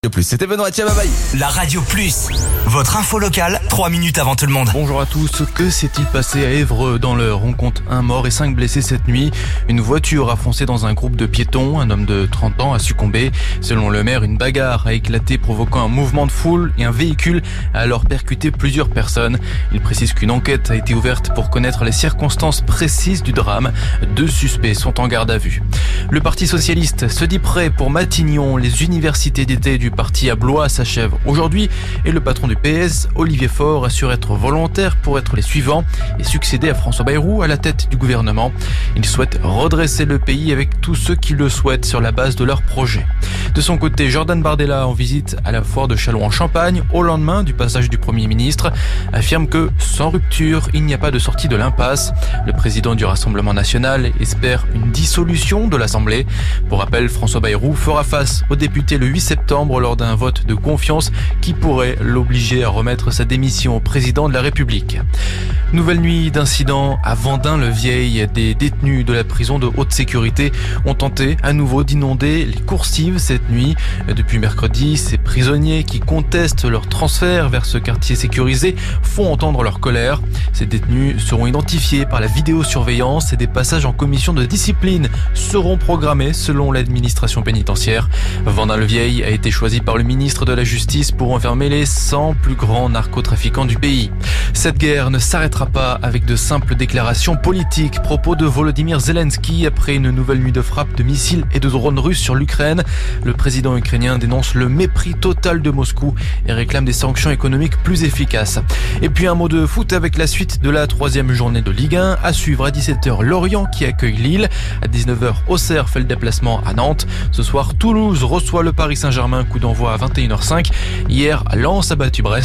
Plus, c'était Benoît, tiens, bye bye. La Radio Plus, votre info locale, 3 minutes avant tout le monde. Bonjour à tous, que s'est-il passé à Évreux dans l'Eure? On compte un mort et 5 blessés cette nuit. Une voiture a foncé dans un groupe de piétons, un homme de 30 ans a succombé. Selon le maire, une bagarre a éclaté provoquant un mouvement de foule et un véhicule a alors percuté plusieurs personnes. Il précise qu'une enquête a été ouverte pour connaître les circonstances précises du drame. 2 suspects sont en garde à vue. Le Parti socialiste se dit prêt pour Matignon. Les universités d'été du parti à Blois s'achèvent aujourd'hui et le patron du PS, Olivier Faure, assure être volontaire pour être les suivants et succéder à François Bayrou à la tête du gouvernement. Il souhaite redresser le pays avec tous ceux qui le souhaitent sur la base de leur projet. De son côté, Jordan Bardella, en visite à la foire de Châlons-en-Champagne au lendemain du passage du Premier ministre, affirme que sans rupture, il n'y a pas de sortie de l'impasse. Le président du Rassemblement national espère une dissolution de l'Assemblée. Pour rappel, François Bayrou fera face aux députés le 8 septembre lors d'un vote de confiance qui pourrait l'obliger à remettre sa démission au président de la République. Nouvelle nuit d'incident à Vendin-le-Vieil. Des détenus de la prison de haute sécurité ont tenté à nouveau d'inonder les coursives cette nuit. Depuis mercredi, ces prisonniers qui contestent leur transfert vers ce quartier sécurisé font entendre leur colère. Ces détenus seront identifiés par la vidéosurveillance et des passages en commission de discipline seront programmés selon l'administration pénitentiaire. Vendin-le-Vieil a été choisi par le ministre de la Justice pour enfermer les 100 plus grands narcotrafiquants du pays. Cette guerre ne s'arrêtera pas avec de simples déclarations politiques. Propos de Volodymyr Zelensky après une nouvelle nuit de frappes de missiles et de drones russes sur l'Ukraine. Le président ukrainien dénonce le mépris total de Moscou et réclame des sanctions économiques plus efficaces. Et puis un mot de foot avec la suite de la 3e journée de Ligue 1. À suivre à 17h Lorient qui accueille Lille. À 19h Auxerre fait le déplacement à Nantes. Ce soir Toulouse reçoit le Paris Saint-Germain, coup d'envoi à 21h05. Hier Lens a battu Brest.